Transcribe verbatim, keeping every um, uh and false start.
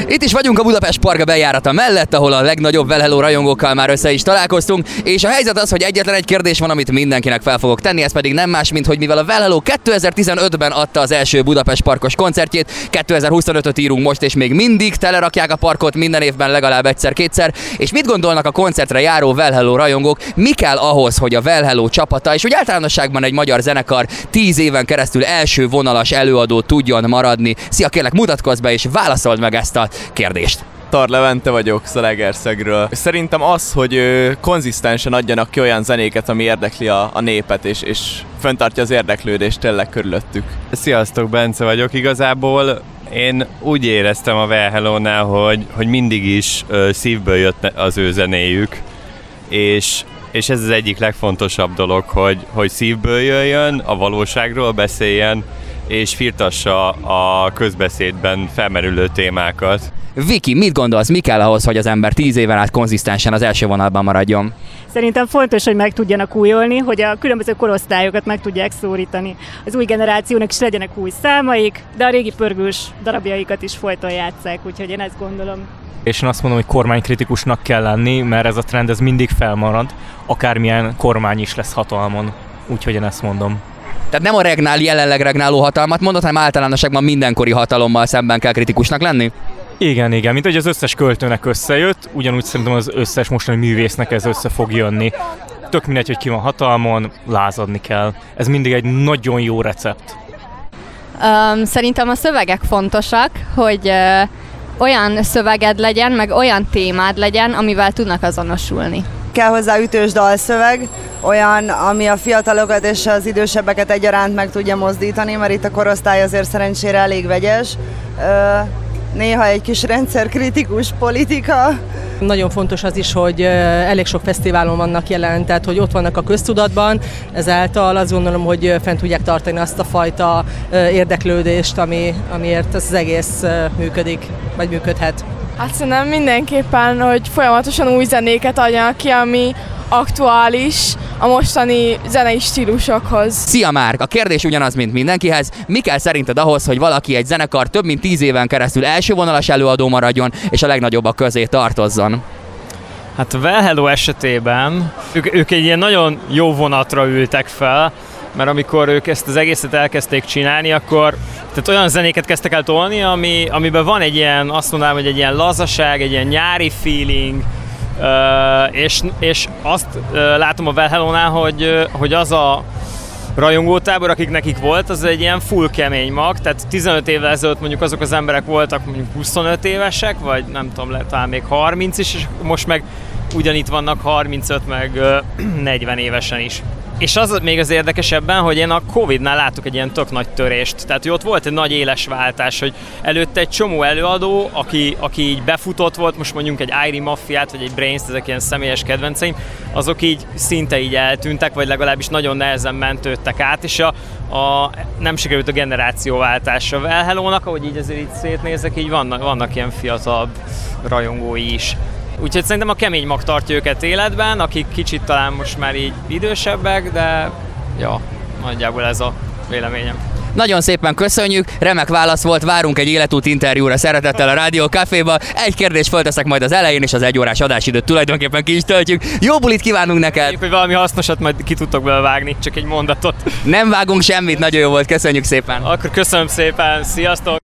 Itt is vagyunk a Budapest Park bejárata mellett, ahol a legnagyobb Well Hello rajongókkal már össze is találkoztunk, és a helyzet az, hogy egyetlen egy kérdés van, amit mindenkinek fel fogok tenni, ez pedig nem más, mint hogy mivel a Well Hello kétezer-tizenötben adta az első Budapest Parkos koncertjét, kétezer-huszonötöt írunk most, és még mindig telerakják a parkot minden évben legalább egyszer-kétszer, és mit gondolnak a koncertre járó Well Hello rajongók, mi kell ahhoz, hogy a Well Hello csapata, és úgy általánosságban egy magyar zenekar tíz éven keresztül első vonalas előadó tudjon maradni? Szia, kérlek, mutatkozz be és válaszold meg ezt a kérdést. Tar Levente vagyok Zalaegerszegről. Szerintem az, hogy ö, konzisztensen adjanak ki olyan zenéket, ami érdekli a, a népet, és, és fenntartja az érdeklődést tényleg körülöttük. Sziasztok, Bence vagyok. Igazából én úgy éreztem a Well Hello-nál, hogy, hogy mindig is ö, szívből jött az ő zenéjük, és, és ez az egyik legfontosabb dolog, hogy, hogy szívből jöjjön, a valóságról beszéljen, és firtassa a közbeszédben felmerülő témákat. Viki, mit gondolsz, mi kell ahhoz, hogy az ember tíz éven át konzisztensen az első vonalban maradjon? Szerintem fontos, hogy meg tudjanak újulni, hogy a különböző korosztályokat meg tudják szólítani. Az új generációnak is legyenek új számaik, de a régi pörgős darabjaikat is folyton játsszák, úgyhogy én ezt gondolom. És én azt mondom, hogy kormánykritikusnak kell lenni, mert ez a trend ez mindig felmarad, akármilyen kormány is lesz hatalmon. Úgyhogy én ezt mondom. Tehát nem a regnál, jelenleg regnáló hatalmat mondod, hanem általánosságban mindenkori hatalommal szemben kell kritikusnak lenni? Igen, igen, mint hogy az összes költőnek összejött, ugyanúgy szerintem az összes mostani művésznek ez össze fog jönni. Tök mindegy, hogy ki van hatalmon, lázadni kell. Ez mindig egy nagyon jó recept. Um, szerintem a szövegek fontosak, hogy uh, olyan szöveged legyen, meg olyan témád legyen, amivel tudnak azonosulni. Kell hozzá ütős dalszöveg, olyan, ami a fiatalokat és az idősebbeket egyaránt meg tudja mozdítani, mert itt a korosztály azért szerencsére elég vegyes. Néha egy kis rendszerkritikus politika. Nagyon fontos az is, hogy elég sok fesztiválon vannak jelen, tehát hogy ott vannak a köztudatban, ezáltal azt gondolom, hogy fent tudják tartani azt a fajta érdeklődést, ami, amiért az egész működik, vagy működhet. Hát szerintem mindenképpen, hogy folyamatosan új zenéket adjanak ki, ami aktuális a mostani zenei stílusokhoz. Szia Márk! A kérdés ugyanaz, mint mindenkihez. Mi kell szerinted ahhoz, hogy valaki egy zenekar több mint tíz éven keresztül első vonalas előadó maradjon, és a legnagyobbak közé tartozzon? Hát a Well Hello esetében ők, ők egy ilyen nagyon jó vonatra ültek fel, mert amikor ők ezt az egészet elkezdték csinálni, akkor tehát olyan zenéket kezdtek el tolni, ami, amiben van egy ilyen, azt mondanám, hogy egy ilyen lazaság, egy ilyen nyári feeling, Uh, és, és azt uh, látom a Well Hello-nál, hogy, uh, hogy az a rajongótábor, akik nekik volt, az egy ilyen full kemény mag, tehát tizenöt évvel ezelőtt mondjuk azok az emberek voltak mondjuk huszonöt évesek, vagy nem tudom, lehet talán még harminc is, és most meg ugyanitt vannak harmincöt, meg uh, negyven évesen is. És az még az érdekesebben, hogy én a Covidnál láttuk egy ilyen tök nagy törést. Tehát, hogy ott volt egy nagy éles váltás, hogy előtte egy csomó előadó, aki, aki így befutott volt, most mondjuk egy Airy Maffiát, vagy egy Brains, ezek ilyen személyes kedvenceim, azok így szinte így eltűntek, vagy legalábbis nagyon nehezen mentődtek át, és a, a, nem sikerült a generációváltás a Well Hello-nak, ahogy így azért így szétnézek, így vannak, vannak ilyen fiatalabb rajongói is. Úgyhogy szerintem a kemény mag tartja őket életben, akik kicsit talán most már így idősebbek, de ja, nagyjából ez a véleményem. Nagyon szépen köszönjük, remek válasz volt, várunk egy életút interjúra szeretettel a Rádió Caféba. Egy kérdést fölteszek majd az elején, és az egy órás adásidőt tulajdonképpen ki is töltjük. Jó bulit kívánunk neked! Még, hogy valami hasznosat majd ki tudtok belőle vágni, csak egy mondatot. Nem vágunk semmit, nagyon jó volt, köszönjük szépen! Akkor köszönöm szépen, sziasztok!